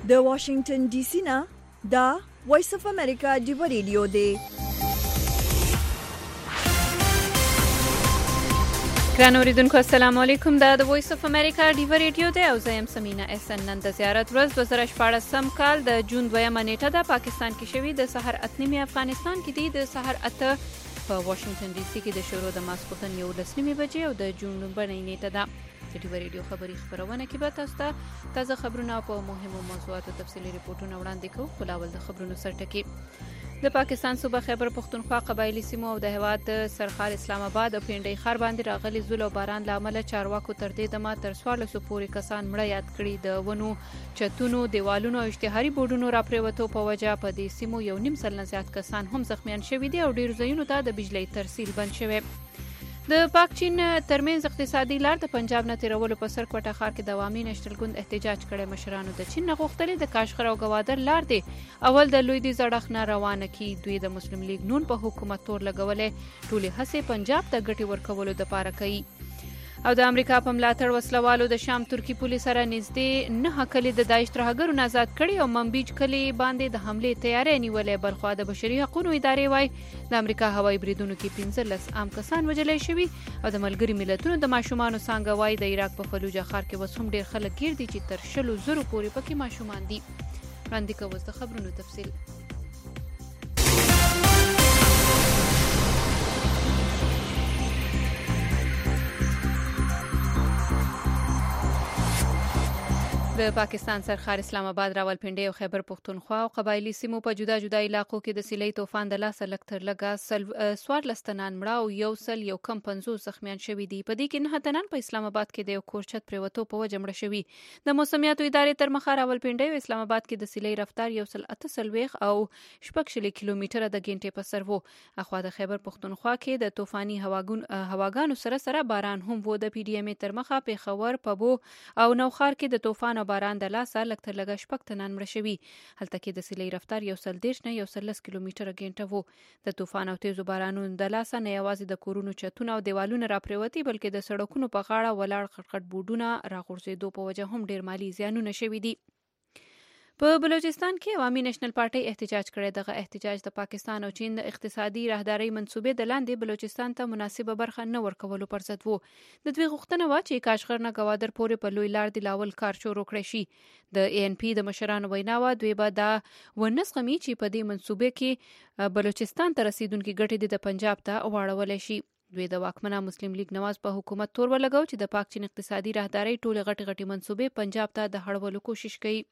د واشنگټن ډي سي نه دا وایس اف امریکا ډیو ریډیو دی. ګران اوریدونکو السلام علیکم. دا د وایس اف امریکا ډیو ریډیو دی او زه یم سمینا احسان. نن د زیارت ورځ 2014 کال د جون 2 نیټه د پاکستان کې شوی د سحر 8 افغانستان کې دی د سحر 8 په واشنگټن ډي سي کې د شروع د ماسپښین 11 بجې او د جون 9 نیټه ده. د ډیو ریډیو خبري خبرونه کې به تاسو ته تازه خبرونه په مهمو موضوعاتو تفصیلي ریپورتونه وړاندې کوو. خلاول د خبرونو سرټکی د پاکستان صوبه خیبر پختونخوا قبایلی سیمو او د هیواد سرخال اسلام آباد او پینډۍ خار باندې راغلي زول او باران لامل چارواکو تر دې دمه تر 1400 پورې کسان مړه یاد کړي. د ونو چتونو دیوالونو او اشتهاري بورډونو راپریوتو په وجه په دې سیمو 1.5 سل نه زیات کسان هم زخمیان شوي دي او ډیر ځایونو ته د بجلی ترسیل بند شوی. د پاک چین ترمنځ اقتصادي لار د پنجاب نه تیرولو په سر کوټه ښار کې د عوامي نشتلګوند احتجاج کړي. مشرانو د چین نه غوښتل د کاشغر او گوادر لار دی اول د لوی دی زړخ نه روانه کی. دوی د مسلم لیگ نون په حکومت تور لګولې ټولې هڅې پنجاب ته ګټي ورکولو د پاره کوي. او د امریکا په ملاتړ وسلوالو د شام ترکی پولیس سره نږدې 9 کلی د داعش ترهګرو آزاد کړي او منبیج کلی باندې د حمله تیارې نیولې. بلخوا د بشري حقوقو ادارې وای د امریکا هوایي بریدونو کې 15 عام کسان وژل شوي او د ملګری ملتونو د ماشومان څنګه وای د عراق په فلوجه ښار کې وسوم ډیر خلک گیر دي چې تر 100 پورې پکې ماشومان دي. وړاندې کوو د خبرونو تفصیل. د پاکستان سرخار اسلام آباد، راولپنډي او خیبر پختونخوا او قبایلی سیمو په جدا جدا علاقو کې د سیلۍ طوفان د لاسه لږ تر لږه 14 تنان مړه او 150 زخمیان شوي دي. په دې کې 9 تنان په اسلام آباد کې د یو کور چت پریوتو په وجه مړه شوي. د موسمیاتو ادارې تر مخه راولپنډي او اسلام آباد کې د سیلۍ رفتار 138 او 16 کیلومتره د غنټې په سر وو. اخوا د خیبر پختونخوا کې د طوفاني هواګانو سره باران هم وو. د پی ډی ام تر مخه پیښور، پبو او نوخار کې د طوفان باران د لاسه لږ تر لږه 6 تنان مړه شوي. هلته کې د سیلۍ رفتار 130 نه 130 کیلومتره غنټه وو. د طوفان او تیزو بارانونو د لاسه نه یوازې د کورونو چتونه او دیوالونه راپریوتي بلکې د سړکونو په غاړه ولاړ خړخړ بورډونه راغورځېدو په وجه هم ډیر مالی زیانونه شوي دي. په بلوچستان کې عوامي نېشنل پارټي احتجاج کړی. دغه احتجاج د پاکستان او چین د اقتصادي راهدارۍ منصوبې د لاندې بلوچستان ته مناسبه برخه نه ورکولو پر ضد وو. د دوی غوښتنه وه چې کاشغر نه گوادر پورې په لوی لار د لاول کار شروع کړی شي. د ای ان پی د مشرانو وینا وه دوی به دا ونه زغمي چې په دې منصوبې کې بلوچستان ته رسیدونکي ګټې د پنجاب ته واړولی شي. دوی د واکمنه مسلم لیگ نواز په حکومت تور ولګو چې د پاک چین اقتصادي راهدارۍ ټولې غټې منصوبې پنجاب ته د هړولو کوشش کوي.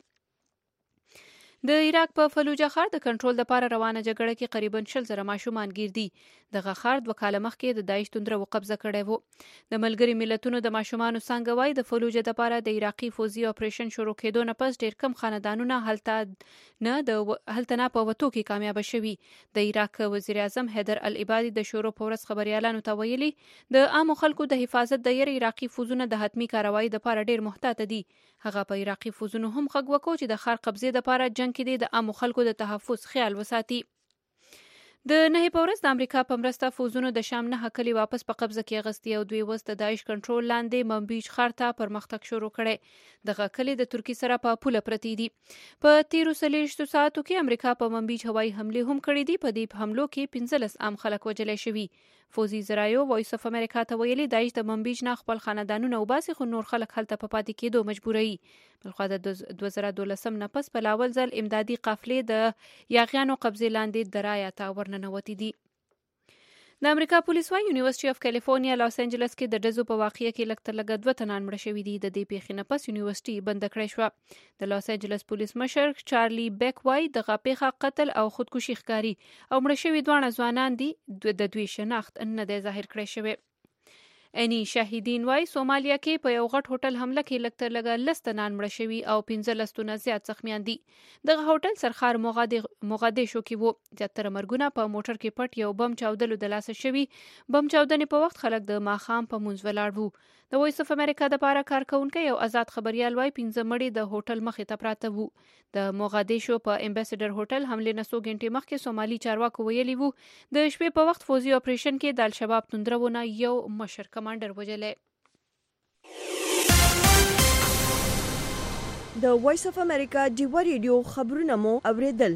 د عراق په فلوجه ښار د کنټرول لپاره روانه جګړه کې قریبا 100,000 ماشومان گیر دي. دغه ښار 2 کاله مخکې د داعش توندره قبضه کړی وو. د ملګری ملتونو د ماشومانو څنګه وای د فلوجه لپاره د عراقي فوزي اپریشن شروع کېدو نه پس ډیر کم خاندانونه هلته نه په وتو کې کامیاب شوي. د عراق وزیر اعظم حیدر العبادي د شروع په ورځ خبريالانو ته ویلي د عامو خلکو د حفاظت د یری عراقي فوزونه د حتمی کاروایی لپاره ډیر محتاط دي. هغه په عراقي فوزونو هم خګ وکړو چې د ښار قبضې لپاره جنگ کې د عامو خلکو د تحفظ خیال وساتي. د 9 په ورځ د امریکا په مرسته فوزونو د شام 9 کلی واپس په قبضه کې اغستي او دوی وست د داعش کنټرول لاندې منبیج ښار ته پرمختګ شروع کړي. دغه کلی د ترکی سره په پوله پرتی دي. په 13 ساعتو کې امریکا په منبیج هوایي حمله هم کړې دي. په دې حملو کې 15 عام خلک وژل شوي. فوزي زرایو وایس اف امریکا ته ویلي داعش د منبیج نه خپل خاندانونه وباسي خو نور خلک هلته په پاتې کېدو مجبوري. بلخوا د 2012 نه پس په لاول ځل امدادي قافلې د یاغیانو قبضې لاندې درایه ته ورننوتې دي. د امریکا پولیس وايي یونیورسيټي اف کالیفورنیا لاس انجلس کې د ډزو په واقعې کې لږ تر لږه 2 تنان مړه شوي دي. د دې پیښې نه پس یونیورسيټي بند کړې شوه. د لاس انجلس پولیس مشر چارلی بیک وايي دغه پیښه قتل او خودکشي ښکاري او مړه شوي دوه ځوانان دي. د دوی شناخت نه دی ظاهر کړی شوی. اني شاهدین وايي سومالیا کې په یو غټ هوټل حمله کې لږ تر لږه 10 تنان مړه شوي او 15 تنه زیات زخمیان دي. دغه هوټل سرخار موغادیشو کې وو. زیاتره مرګونه په موټر کې پټ یو بم چاودلو د لاسه شوي. بم چاودنې په وخت خلک د ماښام په منځ ولاړ وو. د وایس اف امریکا د لپاره کارکونکي یو آزاد خبريال وايي 15 مړي د هوټل مخې ته پراته وو. د موغادیشو په امبیسډر هوټل حمله نه 100 غنټې مخکې سومالي چارواکو ویلي وو د شپې په وخت فوزي اپریشن کې د الشباب توندرونه یو مشر کمانډر وژلې. د وایس اف امریکا ډیوا ریډیو خبرونه مو اوریدل.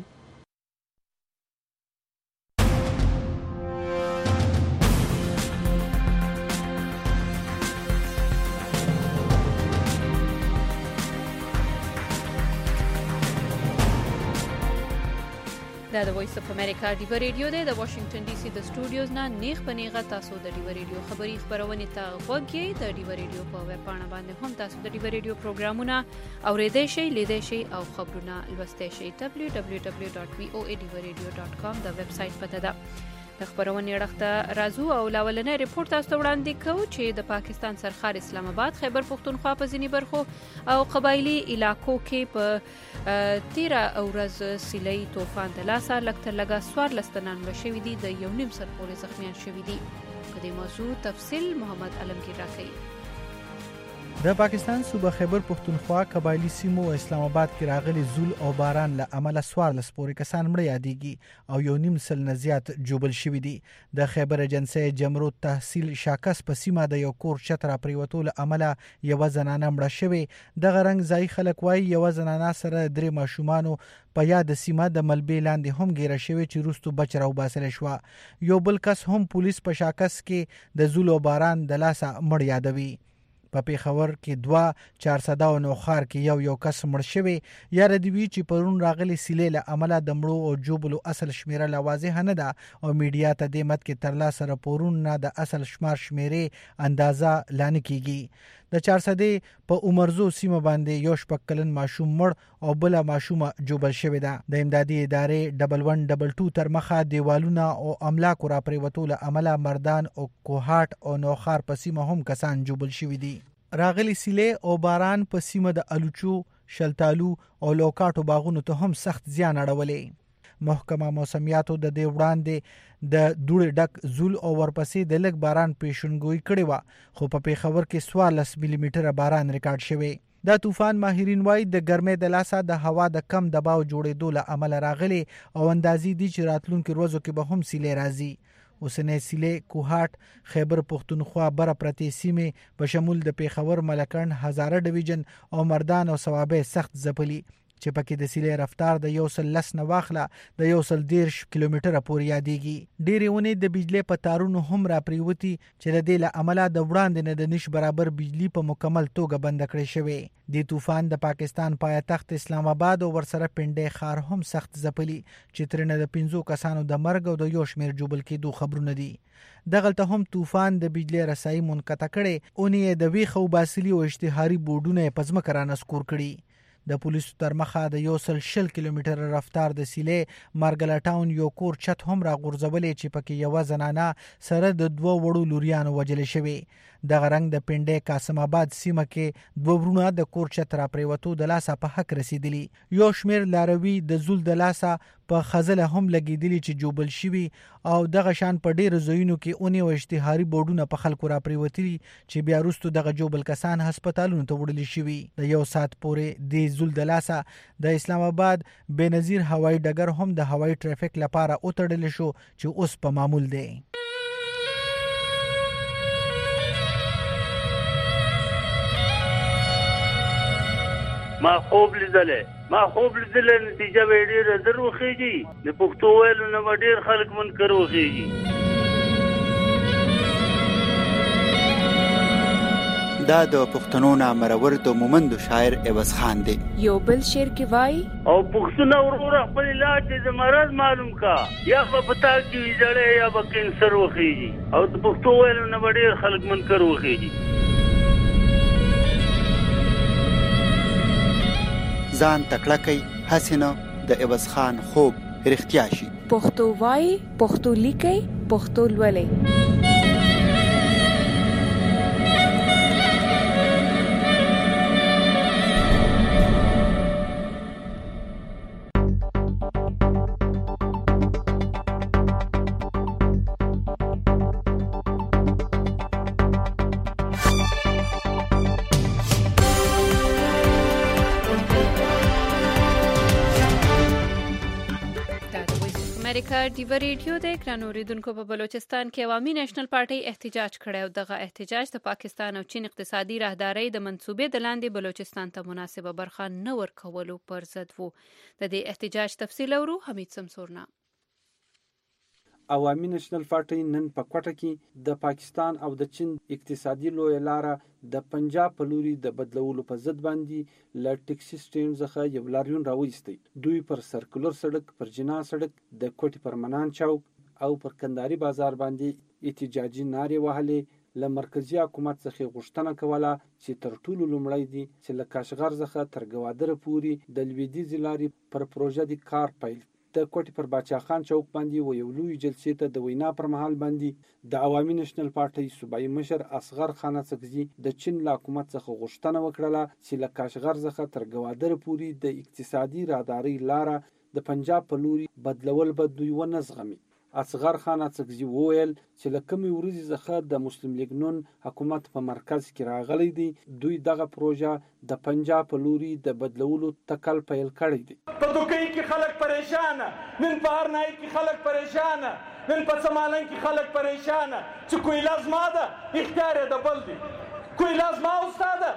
دا د وایس اف امریکا ډیوا ریډیو دی. د واشنگټن ډي سي د سټوډیوز نه نیغ په نیغه تاسو د ډیوا ریډیو خبري خبرونه ته غوږ یې. د ډیوا ریډیو په ویب پاڼه باندې هم تاسو د ډیوا ریډیو پروګرامونه اوریدئ شئ، لیدئ شئ او خبرونه لوستئ شئ. www.voadivaradio.com د ویب سټ پته ده. د خبرونې اړخته راځو او لاولنې ریپورت تاسو ته وړاندې کوو چې د پاکستان سرخار اسلام آباد، خیبر پختونخوا په ځینې برخو او قبایلی علاقو کې په 13 ورځ سیلۍ طوفان د لاسه لکتر لګا 14 تنان مړه شوي دي، د 1.5 سر پورې زخمیان شوي دي. په دې موضوع تفصیل محمد علمگیر راکوي. د پاکستان صوبه خیبر پختونخوا قبایلی سیمو اسلام آباد کې راغلي زول او باران له امله 14 پورې کسان مړه یادېږي او 1.5 سل نه زیات جوبل شوي دي. د خیبر ایجنسۍ جمرود تحصیل شاکس په سیمه د یو کور چت را پریوتو له امله یوه زنانه مړه شوې. دغه رنګ ځایي خلک وایي یوه زنانه سره 3 ماشومانو په یاد سیمه د ملبې لاندې هم ګیره شوې چې وروستو بچ راوباسلی شوه. یو بل کس هم پولیس په شاکس کې د زول او باران د لاسه مړ یادوي. په پیښور کې 2 400 او نوخار کې یو کس مړ شوی. یاره دی وی چې پرون راغلي سیلې له عمله د مړو او جوبلو اصل شمیره لا واضح نه ده او میډیا ته د مت کې تر لاسه راپورونه د اصل شمار شمیره اندازه لانه کیږي. د 400 په عمرزو سیمه باندې یو شپږ کلن ماشوم مړ او بل ماشومه جوبل شوی ده. د امدادي ادارې 1122 تر مخه دیوالونه او املاک را پریوتو له عمله مردان او کوهاټ او نوخار په سیمه هم کسان جوبل شوی دي. راغلی سیلې او باران په سیمه د الوچو، شلتالو او لوکاټو باغونو ته هم سخت زیان اړولې. محکمه موسمیاتو د دې وړاندې د دوړې ډک زول او ورپسې د لږ باران پیشنګوئی کړې وه، خو په پیښور کې 14 ملي میټره باران ریکارډ شوی. دا طوفان ماهرین وایي د ګرمۍ د لاسه د هوا د کم دباو جوړېدو له امله راغلی او اندازې دي چې راتلونکو ورځو کې به هم سیلې راځي. اوسنۍ سیلې کوهاټ، خیبر پختونخوا بره پرتې سیمې په شمول د پیښور، ملکن، هزاره ډیویژن او مردان او صوابۍ سخت ځپلي چې پکې د سیلې رفتار د 110 نه واخله د 110 کیلومتره پورې یادېږي. ډېرې ونې د بجلی په تارونو هم را پریوتي چې د دې له امله د وړاندې نه د نش برابر بجلی په مکمل توګه بند کړې شوې. د طوفان د پاکستان پایتخت اسلام آباد او ورسره پنډۍ ښار هم سخت ځپلي چې ترنه د 15 کسانو د مرګ او د یو شمېر جوبل کېدو خبرونه دي. دغلته هم طوفان د بجلی رسایي منقطع کړې، اونې د ویښه وباسلي او اشتهاري بورډونه په ځمکه رانسکور کړي. د پولیسو تر مخه د 160 کیلومتره رفتار د سیلې مارګلا ټاون یو کور چت هم را غورځولې چې پکې یوه زنانه سره د 2 وړو لوریانو وجلې شوې. دغه رنګ د پنډۍ قاسم آباد سیمه کې 2 ورونه د کور چت را پریوتو د لاسه په حق رسیدلی. یو شمیر لاروي د زول د لاسه په خزله هم لګیدلی چې جوبل شوي او دغه شان په ډیرو ځایونو کې اونې او اشتهاري بورډونه په خلکو را پریوتلي چې بیا وروسته دغه جوبل کسان هسپتالونو ته وړل شوي. د 1 ساعت پورې د زول د لاسه د اسلام آباد بېنظیر هوایي ډګر هم د هوایي ټرافیک لپاره وتړل شو چې اوس په معمول دی. ما خوب لیدلې نتیجه به ډېره زر وخېږي. د پښتو ویلو نه به ډېر خلک منکر وخېږي. دا د پښتنو نامرور د مومندو شاعر عوض خان دی. یو بل شعر کې وای او پښتون ورور خپل علاج د مرض معلوم کا، یا په پتا کې ویځړې یا به کینسر وخېږي او د پښتو ویلو نه به ډېر خلک منکر وخېږي. ځان تکړه کوي حسینه د عوض خان خوب رښتیا شي. پښتو وای، پښتو لیکي، پښتو لولي. امریکا ډیو ریډیو د اکران اوریدونکو په بلوچستان کې عوامي نېشنل پارټي احتجاج کړی او دغه احتجاج د پاکستان او چین اقتصادي راهدارۍ د منصوبې د لاندې بلوچستان ته مناسبه برخه نه ورکولو پر ضد وو. د دې احتجاج تفصیل اورو حمید سمسورنا. عوامي نېشنل پارټي نن په کوټه کې د پاکستان او د چین اقتصادي لوی لاره د پنجاب په لوري د بدلولو په ضد باندې ل ټیکسي سټینډ څخه یو لاریون راوېستی. دوی پر سرکولر سړک، پر جنا سړک، د کوټي پر منان چوک او پر کنداري بازار باندې احتجاجي نارې وهلې. له مرکزی حکومت څخه غوښتنه کوله چې تر ټولو لومړی دي چې له کاشغر څخه تر ګوادر پورې د لویدیځ لارې پر پروژه د کار پیل. د کوټي پر باچا خان چوک باندې و یو لوی جلسې ته د وینا پر مهال باندې د عوامي نېشنل پارټي صوبایي مشر اصغر خان اڅکزي د چین له حکومت څخه غوښتنه وکړه چې له کاشغر څخه تر ګوادر پورې د اقتصادي راهدارۍ لاره د پنجاب په لوري بدلول به دوی ونه زغمي. اصغر خان اڅکزي وویل چې له کومې ورځې څخه د مسلم لیگ نون حکومت په مرکز کې راغلی دی، دوی دغه پروژه د پنجاب په لوري د بدلولو تکل پیل کړی دی. په دوکۍ کې خلک پریشانه، نن په هرنای کې خلک پریشانه، نن په سمالنګ کې خلک پریشانه چې کویلا زما ده، اختیار یې د بل دی. کویلا زما استاده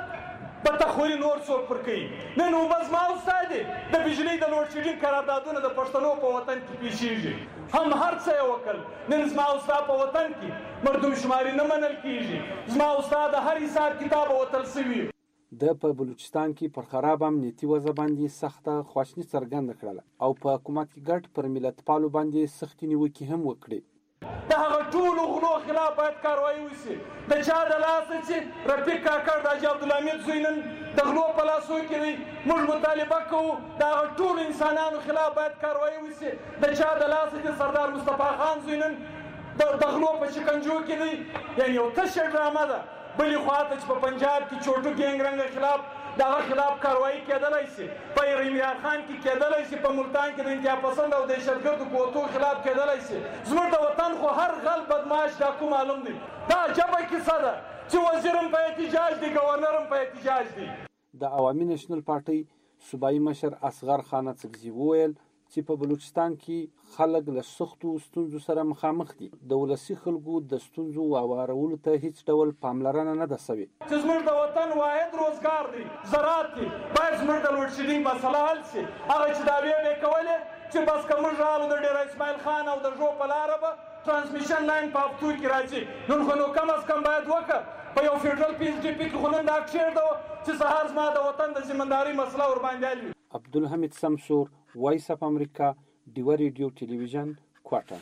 په تخوري نور څوک پر کوي. نن اوبه زما استاد دی. د بجلی د لوډ شیډینګ قراردادونه د پښتنو په وطن کې پیښیږي. هم هر څه یې وکړ. نن زما استاد په وطن کې مردم شماري نه منل کیږي. زما استاد هر حساب کتاب وتل سوي. د په بلوچستان کې پر خراب امنیتي وضع باندې سخته خواشنی څرګنده کړله او په حکومت کې ګډ پر ملت پالو باندې سختې نیوکې هم وکړې. د هغه ټولو غلو خلاف باید کاروایی وشي. د چا د لاسه چې رفیق کاکړ د حاجي عبدالحمید زوی نن د غلو په لاسو کې دی، موږ مطالبه کوو د هغه ټولو انسانانو خلاف باید کاروایی وشي. د چا د لاسه چې سردار مصطفی خان زوی نن د غلو په شکنجو کې دی، یعنی یو تشه ډرامه ده. بلې خواته چې په پنجاب کې چوټو ګینګ رنګ خلاف دغه خلاف کاروایی کېدلی شي، په عمران خان کې کېدلی شي، په ملتان کې د انتها پسند او دهشتګردو قوتو خلاف کېدلی شي. زموږ د وطن خو هر غل بدماش ډاکو معلوم دی. دا عجبه کیسه ده چې وزیر هم په احتجاج دی، گورنر هم په احتجاج دی. د عوامي نېشنل پارټي صوبایي مشر اصغر خان اڅکزي وویل چې په بلوچستان کې خلک له سختو ستونزو سره مخامخ دي. د ولسي خلکو د ستونزو هوارولو ته هیڅ ډول پاملرنه نه ده سوې. چې زموږ د وطن واحد روزګار دی زراعت دی، باید زموږ د لوډ شیډینګ مسله حل شي. هغه چې دعوې به یې کولې چې بس که موږ رالو د ډېر اسماعیل خان او د ژو په لاره به ترانسمیشن لاین په هفتو کې راځي. نن خو نو کم از کم باید وکړه په یو فیډرل پی ایچ ډي پي کې خو نن دا کښېږدو چې سهار زما د وطن د ذمهدارۍ مسله ورباندې حل وي. عبدالحمید سمسور، وایس اف امریکا، ډیو ریډیو ټلویزیون، کوټه.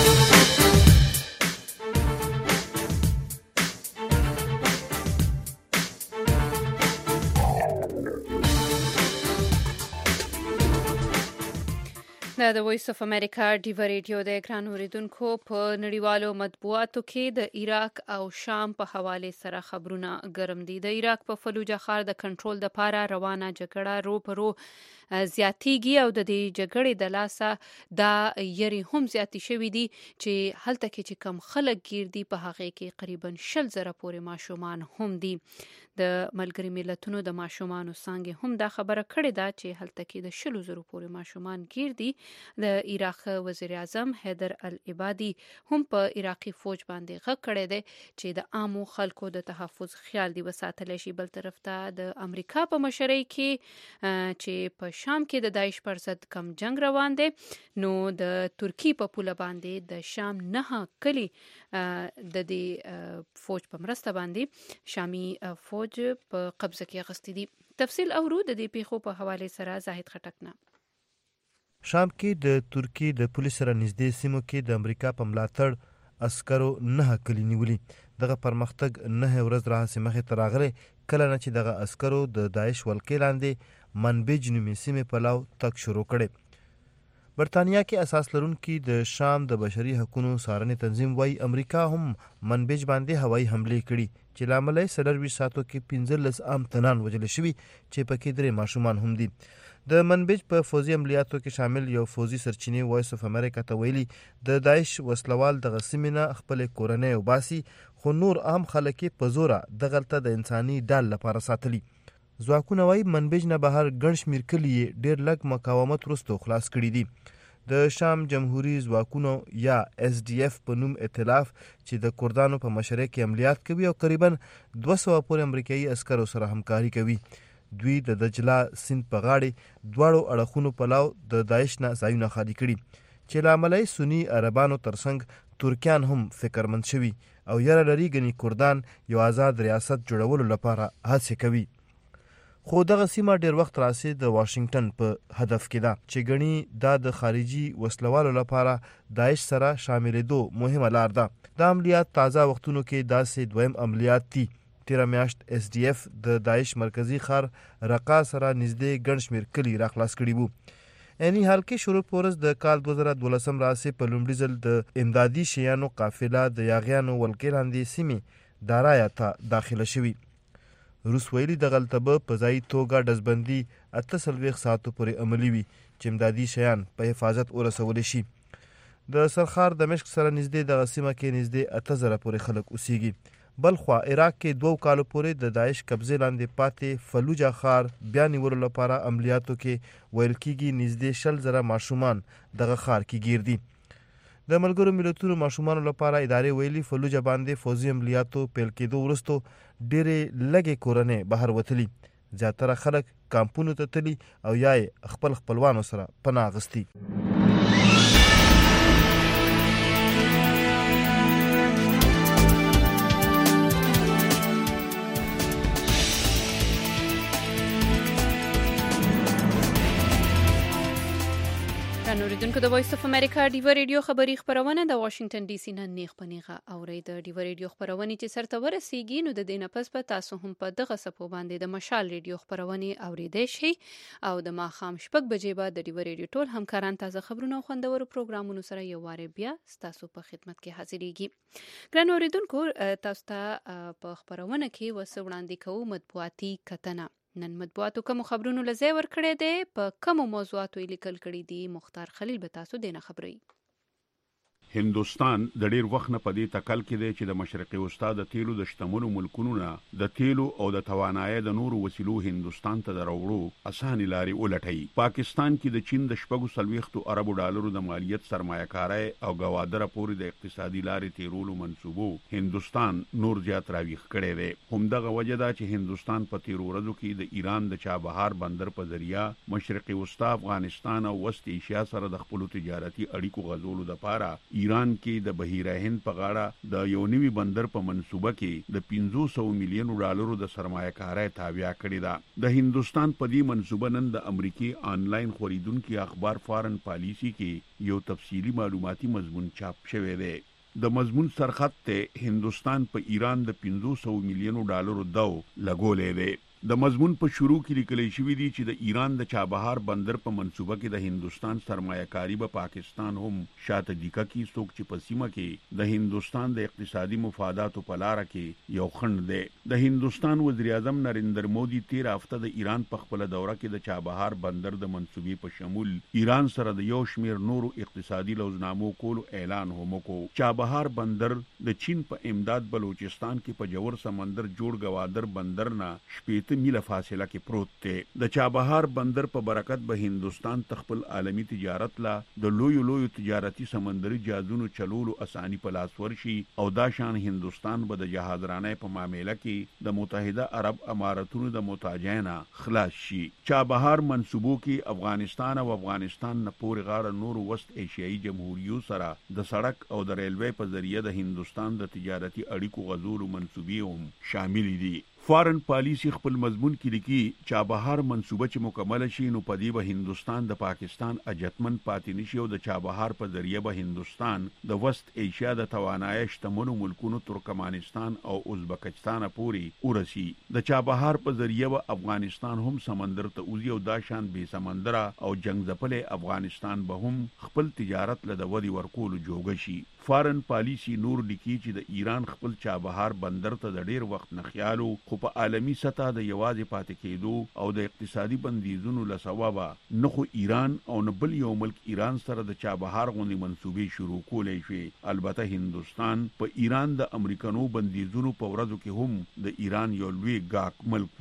د وایس اف امریکا ډیو ریډیو د اکران اوریدونکو په نړیوالو مطبوعاتو کې د عراق او شام په حواله سره خبرونه ګرم دي. د عراق په فلوجه ښار د کنټرول د پاره روانه جګړه رو پرو زیاتیږي او د دې جګړې د لاسه دا یری هم زیاتی شوی دي چې هلته کې چې کم خلک گیر دي په هغه کې قریبا 60,000 پورې ماشومان هم دي. د ملګری ملتونو د ماشومانو څنګه هم دا خبره کړې ده چې هلته کې د 60,000 پورې ماشومان گیر دي. د عراق وزیر اعظم حیدر العبادي هم په عراقي فوج باندې غږ کړی دی چې د عامو خلکو د تحفظ خیال دی وساتل شي. بل طرف ته د امریکا په مشرۍ کې چې په شام کې د داعش پر ضد کم جنگ روان دی، نو د ترکی په پوله باندې د شام 9 کلی د دې فوج په مرسته باندې شامي فوج په قبضه کې اخیستی دي. تفصیل اورو د دې پیښو په حواله سره زاهد خټک نه. شام کې د ترکی د پولیس سره نږدې سیمو کې د امریکا په ملاتړ عسکرو 9 کلی نیولي. دغه پرمختګ 9 ورځ راهیسې مخې ته راغلی کله نه چې دغه عسکرو د داعش ولکې لاندې منبج نومې سیمې په لو تک شروع کړي. برطانیا کې اساس لرونکي د شام د بشري حقوقو څارنې تنظیم وايي امریکا هم منبج باندې هوایي حملې کړي چې لامل یې 24 ساعتو کې 15 عام تنان وژل شوي چې پکې 3 ماشومان هم دي. د منبج په فوزي عملیاتو کې شامل یو فوزي سرچینې وایس اف امریکا ته ویلي د داعش وسلوال د غسمینه خپل کورنۍ او باسي، خو نور عام خلک په زوره دغلطه د انساني ډال لپاره ساتلي. ځواکونه وايي منبج نه بهر ګڼ شمېر کلي ډېر لږ مقاومت وروسته خلاص کړي دي. د شام جمهوریت ځواکونو یا SDF په نوم ائتلاف چې د کردانو په مشرۍ کې عملیات کوي او تقریبا 200 پورې امریکایي عسکرو سره همکاري کوي. دوی د دجله سیند په غاړې دواړو اړخونو پلاو د داعش نه ځایونه خالي کړي چې له امله سني عربانو ترڅنګ ترکیان هم فکرمند شوي او یاره لري ګنې کردان یو آزاد ریاست جوړولو لپاره هڅې کوي. خو دغه سیمه ډیر وخت راسي د واشنگټن په هدف کې ده چې ګڼي دا د خارجي وسلوالو لپاره داعش سره شاملېدو مهمه لار ده. دا عملیات تازه وختونو کې داسې دویم عملیات دي. تیره میاشت SDF د داعش مرکزی ښار رقا سره نږدې ګڼ شمېر کلي راخلاص کړي وو. اني حال کې شروع پورس د کال 2012 راسي په لومړي ځل د امدادي شیانو قافله د یاغیانو ولکې لاندې سیمې دارایا ته داخله شوي. روس ویلي د غلطبه په ځای توګه ډزبندي 48 ساعتو پورې عملي وي چې امدادي شیان په حفاظت ورسول شي. د سرخار دمشق سره نږدې دغه سیمه کې نږدې 8000 پورې خلک اوسېږي. بلخوا عراق کې 2 کالو پورې د داعش قبضې لاندې پاتې فلوجا ښار بیا نیولو لپاره عملیاتو کې ویل کېږي نږدې 100,000 ماشومان دغه ښار کې ګیر دي. د ملګرو ملتونو ماشومانو لپاره ادارې ویلي فلوجا باندې فوزي عملیاتو پیل کېدو وروسته ډېرې لږې کورنۍ بهر وتلي. زیاتره خلک کامپونو ته تلي او یا خپل خپلوانو سره پناه اخیستي. اوریدونکو د وایس اف امریکا ډیو ریډیو خبری خبرونه د واشنگټن ډي سي نه نیغ پنیغه اوري. د ډیو ریډیو خبرونه چې سرته ورسیږي نو د دینه پس په تاسو هم په دغه صفو باندې د مشال ریډیو خبرونه اوریدئ شي او د ماخام شپږ بجې بعد د ډیو ریډیو ټول همکاران تازه خبرونه او خوندورو پروګرامونو سره یو واره بیا تاسو په خدمت کې حاضرېږي. ګران اوریدونکو تاسو ته په خبرونه کې وسوړاندې کوو مطبوعاتي کتنه. نن مطبوعاتو کوم خبرونو لزی ور کړی دی په کوم موضوعاتو لیکل کړي دي مختار خلیل به تاسو دینه خبري. هندوستان د ډیر وخت نه پدې تکل کې دی چې د مشرقي وسطا د تیلو د شتمنو ملکونو نه د تیلو او د توانایي د نورو وسیلو هندوستان ته دروړو اسانه لاري ولټي. پاکستان کې د چین د 440 اربو ډالرو د مالیت سرمایه‌کاري او غوادره پورې د اقتصادي لاري تیرولو منسوبو هندوستان نور زیات راويخ کړي دی. همدغه وجه ده چې هندوستان په تیر ورځو کې د ایران د چابهار بندر په ذریعہ مشرقي وسطا افغانستان او وست ایشیا سره د خپل تجارتي اړیکو غزولو لپاره ایران کې د بحیره هند په غاړه د یو نوي بندر په منصوبه کې د 500 میلیون ډالرو د سرمایه‌کارۍ تابع کړی ده. د هندوستان په دې منصوبه نن د امریکای آنلاین خریدونکو اخبار فارن پالیسی کې یو تفصیلی معلوماتي مضمون چاپ شوی دی. د مضمون سرخط ته هندوستان په ایران د 500 میلیون ډالرو دو لګولې دی. د مضمون په شروع کې لیکل شوی دی چې د ایران د چابهار بندر په منصوبه کې د هندوستان سرمایه‌کاري به پاکستان هم شاته دیکه کې څوک چې په سیمه کې د هندوستان د اقتصادي مفاداتو په لار کې یو خنډ دی. د هندوستان وزیر اعظم نریندر مودي 13 هفته د ایران په خپل دوره کې د چابهار بندر د منصوبې په شمول ایران سره د یو شمیر نورو اقتصادي لوزنامو کولو اعلان هم وکړ. چابهار بندر د چین په امداد بلوچستان کې په جوور سمندر جوړ غوادر بندر نه شپې میله فاصله کې پروت دی. د چابهار بندر په برکت به هندوستان تخپل عالمی تجارت لا د لوی تجارتي سمندري جهازونو چلولو اساني په لاس ورشي او دا شان هندوستان به د جهازرانه په معاملې کې د متحده عرب اماراتونو د محتاجانه خلاص شي. چابهار منصوبو کې افغانستان او افغانستان نه پورې غاړه نور وست ایشیایي جمهوریو سره د سړک او د ریلوې په ذریعہ د هندوستان د تجارتي اړیکو غزولو منصوبې هم شامل دي. فارن پالیسی خپل مضمون کې لیکي چابهار منصوبه چې مکمل شي نو په دې به هندوستان د پاکستان اجتمن پاتې نشي او د چابهار په ذریعہ به هندوستان د وست ایشیا د توانایي شتمنو ملکونو ترکمنستان او ازبکستان پورې ورسي. د چابهار په ذریعہ به افغانستان هم سمندر ته اوزي او داشان به سمندر او جنگ ځپل افغانستان به هم خپل تجارت له ودی ورکول جوړ شي. فارن پالیسی نور لیکي چې د ایران خپل چابهار بندر ته د ډیر وخت نه خیالو خو په عالمی سطح د یوازې پاتې کېدو او د اقتصادي بندیزونو لسبب نه خو ایران او نه بل یو ملک ایران سره د چابهار غونډې منسوبې شروع کولې شي. البته هندوستان په ایران د امریکانو بندیزونو په ورځو کې هم د ایران یو لوی ګاک ملک وو.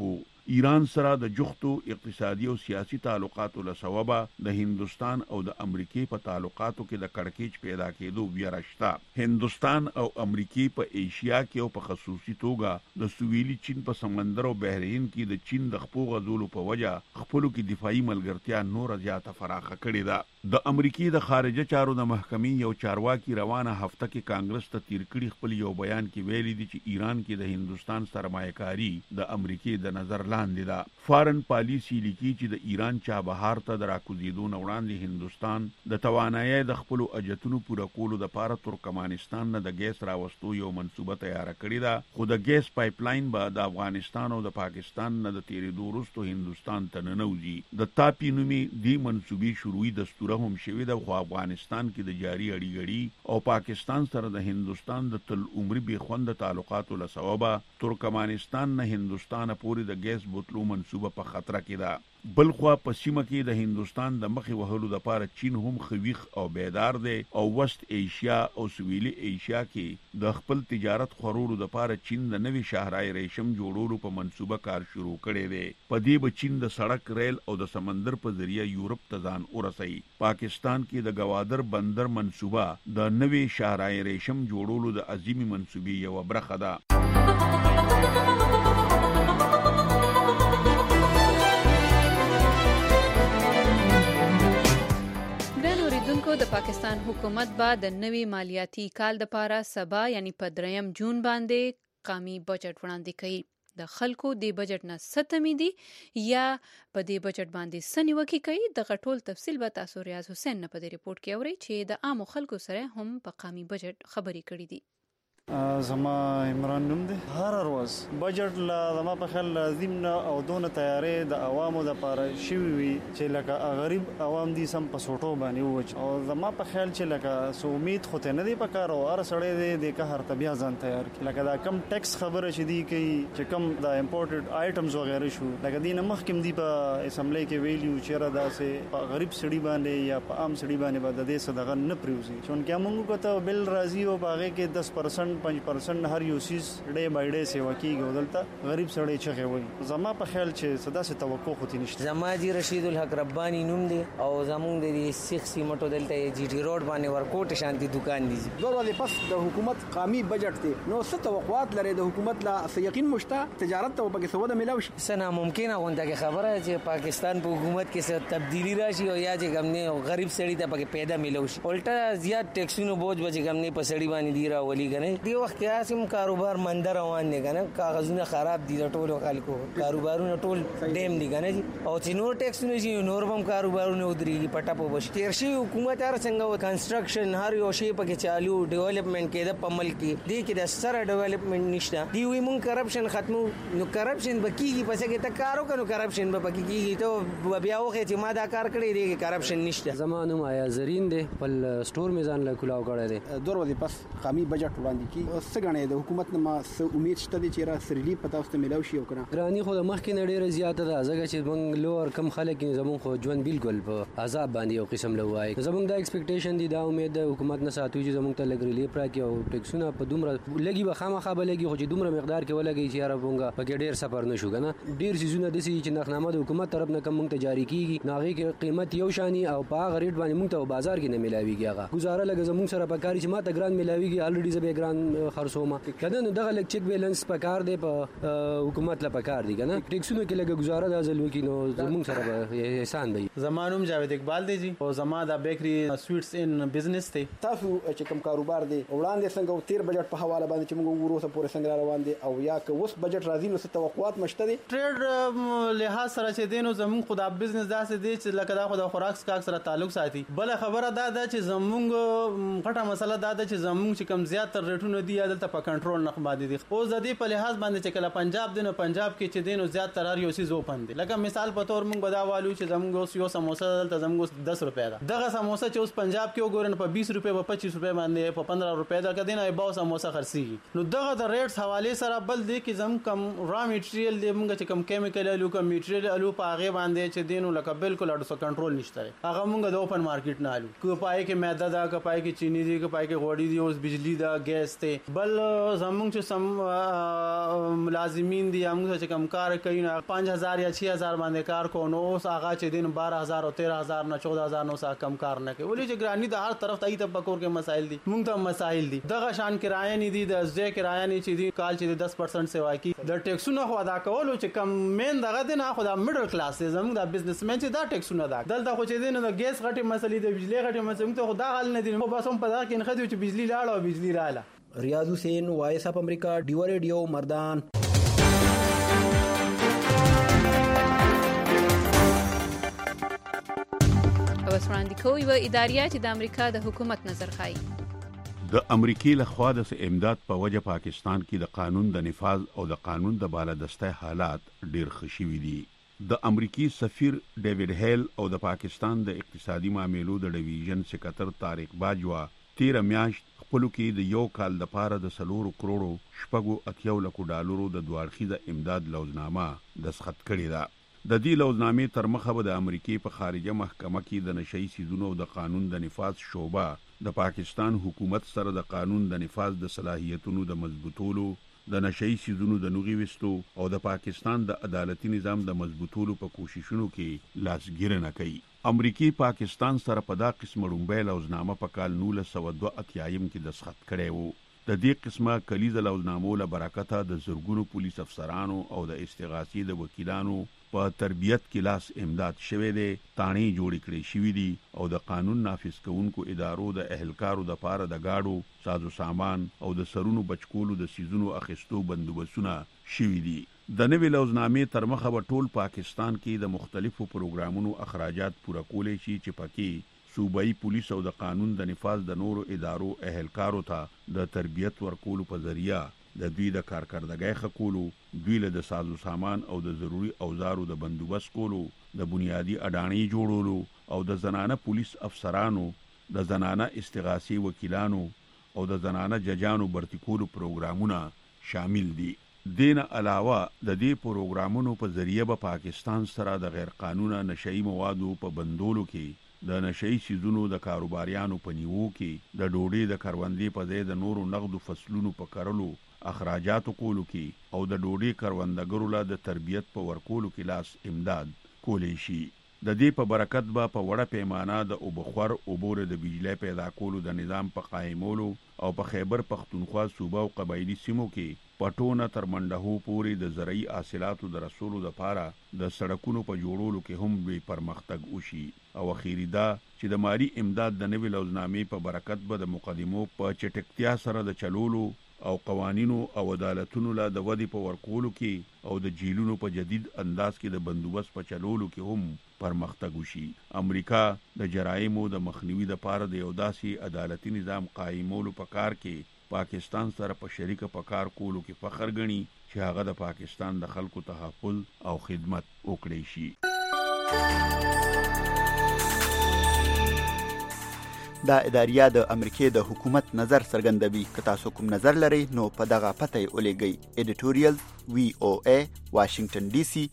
ایران سره د جختو اقتصادي او سیاسي تعلقاتو له سببه د هندستان او د امریکای په تعلقاتو کې د کړکېچ پیدا کېدو ویره شته. هندستان او امریکای په ایشیا کې او په خصوصي توګه د سویلي چین په سمندر او بحرین کې د چین د خپو غزولو په وجه خپلو کې دفاعي ملګرتیا نور زیاته فراخه کړې ده. د امریکای د خارجه چارو د محکمې یو چارواکي روانه هفته کې کانګرس ته تیر کړي خپل یو بیان کې ویلي دي چې ایران کې د هندستان سرمایه‌کاري د امریکای د نظر لاندې ده. فارن پالیسی لیکي چې د ایران چابهار ته د راکوزیدو نه وړاندې هندستان د توانایي د خپل اجتونو پوره کولو د لپاره ترکمانستان نه د ګیس راوستو یو منصوبه تیار کړې ده، خو د ګیس پایپلاین به د افغانستان او د پاکستان نه د تیریدو وروسته هندستان ته ننوځي. د تاپی نومي دی منصوبې شروعي دستور هم شوی د افغانستان کې د جاری اړیګړي او پاکستان سره د هندستان د تل عمري به خوند تعلقاتو له سببه ترکمانستان نه هندستان پورې د ګیس بوتلو منصوبه په خطر کې ده. بل خو په سیمه کې د هندستان د مخې وهلو لپاره چین هم خويخ او بیدار دی او وست ایشیا او سویلي ایشیا کې د خپل تجارت خورولو لپاره چین د نوي شاهرای ریشم جوړولو په منصوبه کار شروع کړی دی. په دې به چین د سړک، ریل او د سمندر په ذریعہ یورپ ته ځان ورسوي. پاکستان کې د گوادر بندر منصوبه د نوي شاهرای ریشم جوړولو د عظیمي منصوبې یو برخه ده. د پاکستان حکومت به د نوي مالیاتي کال لپاره سبا یعنی په 3 جون باندې قومي بجټ وړاندې کوي. د خلکو د بجټ نه ستمي دي یا په دې بجټ باندې سنیوکي کوي. د غټول تفصیل به تاسو ریاض حسین نه په دې ریپورت کې اورئ چې د عامو خلکو سره هم په قومي بجټ خبرې کړې دي. زما عمران نوم دی. هر ورځ بجټ لا زما په خیال لازم نه او دونه تیارې د عوامو د لپاره شوي وي چې لکه غریب عوام دي سم په سوټو باندې ووج او زما په خیال چې لکه سو امید خو ته نه دی پکار او هر سړی دی د قهر طبيعه ځان تیار کی. لکه دا کم ټیکس خبره چې دی کوي چې کم د امپورټډ آیټمز وغیرہ شو لکه دینه مخکم دی په اسمبلی کې ویلیو چې را داسې په غریب سړي باندې یا په عام سړي باندې به د دې صدقه نه پریوزي. چون کې موږ کوته بل راضي او باغې کې 10% 5% هر یو سیس ډے بای ډے سیوا کیږي دلته غریب سړی چغه وي. زما په خیال چې صدا سے توقع خو نشته. زما جی رشید الحق ربانی نوم دی او زمونږ د سیخ سیمټو دلته جی ټی روډ باندې ورکوټ شانتي دکان دی. دوه ورځې پس د حکومت قومي بجټ دی نو څه توقعات لري د حکومت لا یقین مشته تجارت ته پکې سوده ملاوي شي؟ سنا ممکنه غونډه کې خبره چې پاکستان په حکومت کې څه تبدیلی راشي او یا چې ګمنه غریب سړی ته پکې پیدا ملوي شي. الټا زیات ټیکسونو بوج بچ ګمنه په سړی باندې دی راولي کنه. دی وخت قاسم کاروبار منده روان دي کنه کاغذونه خراب دي د ټولو خلکو کاروبارونه ټول ډیم دي کنه جی او چې نور ټیکس نه شي نور هم کاروبارونه ودرېږي پټه په بش. تیر شي حکومت هر څنګه کنستراکشن هر یو شی پکې چالو ډیولپمنٹ کې د پمل کې دی کې د سره ډیولپمنٹ نشته. دی وی مون کرپشن ختمو نو کرپشن بکیږي پس کې ته کارو کنو کرپشن به پکېږي ته بیا وخت چې ما دا کار کړی دی کرپشن نشته. زمانو آیا زرین دی بل سٹور میزان له کلاو کړی دی. دوه ورځې پس قومي بجټ وړاندې کی څنګه د حکومت نه ما امید شته چې را سرلی پتا واست ملاو شي او کنه ګرانی خو د مخکې نه ډیره زیاته ده ځکه چې موږ لوړ کم خلک زمون خو ژوند بالکل په عذاب باندې یو قسم لوای. زمون دا ایکسپیکټیشن دي دا امید د حکومت نه ساتو چې زمون ته لګ ریلیف راکې او ټیکسونه په دومره لګي به خامخا به لګي خو چې دومره مقدار کې ولګي چې یاره مونږه پکې ډیر سفر نشو کنه. ډیر سيزونه د سې چې نخنامه د حکومت طرف نه کم مونږ ته جاری کیږي ناغي کې قیمت یو شانی او په هغه ریټ باندې مونږ ته بازار کې نه ملاويږي. هغه گزاره لګ زمون سره په کاری چې ما ته ګران ملاويږي الریډي زبې ګران خرڅومه کنه نو دغه لک چک بیلانس پکار دی په حکومت لا پکار دی کنه ټیکسونو کې لګ گزاره د ځل وکینو زمون سره به احسان دی. زمانوم جاوید اقبال دی جی او زما د بیکری سویټس ان بزنس دی. تاسو چې کوم کاروبار دی وړاندې څنګه تیر بجټ په حواله باندې چې موږ ورو سره پورې څنګه روان دي او یا که اوس بجټ راځي نو څه توقعات مشته دي؟ ټریډ لحاظ سره چې دینو زمون خدا بزنس داسې دی چې لکه دا خدا خوراک سکاک سره تعلق ساتي. بل خبره دا ده چې زمون غټه مسله دا ده چې زمون چې کم زیات تر ریټونو دی عدالت په کنټرول نه باندې دي. او زدي په لحاظ باندې چې کله پنجاب دینو پنجاب کې چې دینو زیات تر یو سیز اوپن دي. لکه مثال په تور موږ بداوالو چې زموږ یو سموسه دلته زموږ 10 روپیا ده. دغه سموسه چې اوس پنجاب کې وګورئ په 20 روپیا په 25 روپیا باندې په 15 روپیا دا کدینه به سموسه خرڅيږي. نو دغه د ریټس حواله سره بل دی کې زم کم را میټریل دی موږ چې کم کیمیکل الو کم میټریل الو په هغه باندې چې دینو لکه بالکل اډو کنټرول نشته. هغه موږ د اوپن مارکیټ نه الو کو پای کې میده دا کو پای کې چینی دی کو پای کې غوړی دی اوس بجلی دا ګیس اغسته بل زمونږ چې سم ملازمین دي موږ چې کم کار کوي 5000 یا 6000 باندې کار کو نو اوس هغه چې دین 12000 او 13000 نه 14000 نو سا کم کار نه کوي ولې چې ګرانی د هر طرف ته تفکر کې مسائل دي موږ ته مسائل دي دغه شان کرایه نه دي د ځای کرایه نه چې دي کال چې 10% سیوا کی د ټیکسونو خو ادا کول چې کم مین دغه دي نه خو د میډل کلاس زموږ د بزنسمن چې دا ټیکسونه ادا دلته خو چې دین د ګیس غټي مسلې د بجلی غټي مسلې ته خدا حل نه دي خو بس هم په دا کې نه خدي چې بجلی لاړه او بجلی رااله ریاض حسین وایس اف امریکا ډیو ریډیو مردان وسراندې کوي و اداریه چې د امریکا د حکومت نظر خایي د امریکای لخوا د امداد په وجه پاکستان کې د قانون د نفاذ او د قانون د بالادستۍ حالات ډیر خشوي دي د امریکای سفیر ډیوډ هیل او د پاکستان د اقتصادي معاملو د ډیویژن سکرټر طارق باجوا 13 میاشت خپل کې د یو کال د پاره د 4 کروڑو شپږو اتیو لکو ډالرو د دوارخیزه امداد لوزنامه دستخط کړی ده د دې لوزنامې تر مخه به د امریکای په خارجه محکمه کې د نشئی سیزونو د قانون د نفاذ شعبه د پاکستان حکومت سره د قانون د نفاذ د صلاحیتونو د مضبوطولو د نشئی سیزونو د نوغي وستو او د پاکستان د عدالتي نظام د مضبوطولو په کوششونو کې لاسګیرنه کوي امریکای پاکستان سره په دا قسم رومبه لوزنامه په کال 1902 اتیایم کې دستخط کړی وو د دې قسمه کلیزه لوزنامو له برکته د زرګونو پولیس افسرانو او د استغاثي د وکیلانو په تربیت کې لاس امداد شوه دي تانی جوړ کړی شوی دي او د قانون نافذ کوونکو ادارو د اهلکارو د پاره د گاډو سازو سامان او د سرونو بچکولو د سیزونو اخیستو بندوبستونه شوی دي د نوې لوزنامې تر مخه به ټول پاکستان کې د مختلفو پروګرامونو اخراجات پوره کولای شي چې پکې صوبایي پولیس او د قانون د نفاذ د نورو ادارو اهلکارو ته د تربیت ورکولو په ذریعہ د دوی د کارکردګۍ خکولو دوی له د سازو سامان او د ضروری اوزارو د بندوبست کولو د بنیادی اډانې جوړولو او د زنانه پولیس افسرانو د زنانه استغاثي وکیلانو او د زنانه ججانو برتی کولو پروګرامونه شامل دي دین علاوه د دې پروګرامونو په ذریعہ به پاکستان سره د غیر قانوني نشئی موادو په بندولو کې د نشئی سیزونو د کاروباریانو په نیوو کې د ډوډۍ د کروندې په ځای د نورو نقدو فصلونو په کرلو اخراجات کولو کې او د ډوډۍ کروندګرو له د تربیت په ورکولو کې لاس امداد کولی شي د دې په برکت به په وړه پیمانه د اوبخور اوبور د بجلی پیدا کولو د نظام په قائمولو او په خیبر پختونخوا صوبه او قبایلی سیمو کې پټونه تر منډهو پورې د زرعي حاصلاتو د رسولو لپاره د سړکونو په جوړولو کې هم دوی پرمختګ وشي او اخیری دا چې د مالی امداد د نوې لوزنامې په برکت به د مقدمو په چټکتیا سره د چلولو او قوانینو او عدالتونو لا د ودی په ورکولو کې او د جیلونو په جدید انداز کې د بندوبست په چلولو کې هم پرمختګ وشي امریکا د جرایمو د مخنیوي لپاره د یو داسې عدالتي نظام قائمولو په کار کې پاکستان سره په شریکه په کار کولو کې فخر غني چې هغه د پاکستان د خلکو تحفظ او خدمت وکړي شي دا اداریه د امریکای د حکومت نظر څرګندوي که تاسو کوم نظر لرئ نو په دغه پته یې ولېږئ ایډیټوریال VOA واشنگټن ډي سي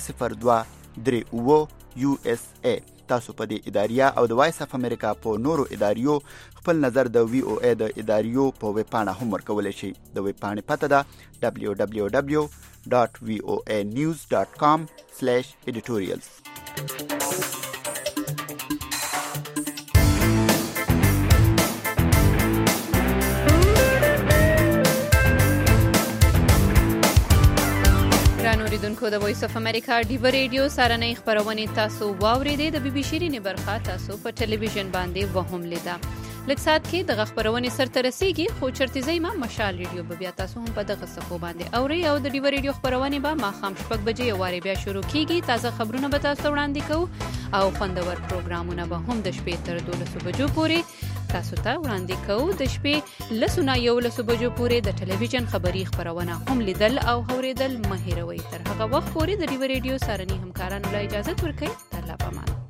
202 USA تاسو په دې اداریه او د وایس اف امریکا په نورو اداریو خپل نظر د VOA د اداریو په ویب پاڼه هم ورکولی شئ د ویب پاڼې پته ده www.voanews.com/editorials اوریدونکو د وایس اف امریکا ډیو ریډیو سارنۍ خبرونه تاسو واوریدې د بي بي شيرینې برخه تاسو په ټلویزیون باندې وهم لیدا لکه سات کې د خبرونه سره رسیدي خو چرته زېما مشال ریډیو به بیا تاسو هم په دغه صفو باندې اوري او د ډیو ریډیو خبرونه به ما خام شپږ بجې واره بیا شروع کیږي تازه خبرونه به تاسو وړاندې کوو او خوندور پروګرامونه به هم د شپې تر 12 بجو پورې تاسو ته وړاندې کوو د شپې لسونه یو لسو بجو پورې د ټلویزیون خبري خبرونه هم لیدل او اوریدل مه هیروئ تر هغه وخت پورې د ډیو ریډیو سارنۍ همکارانو له اجازه ورکړئ تر لا پامانه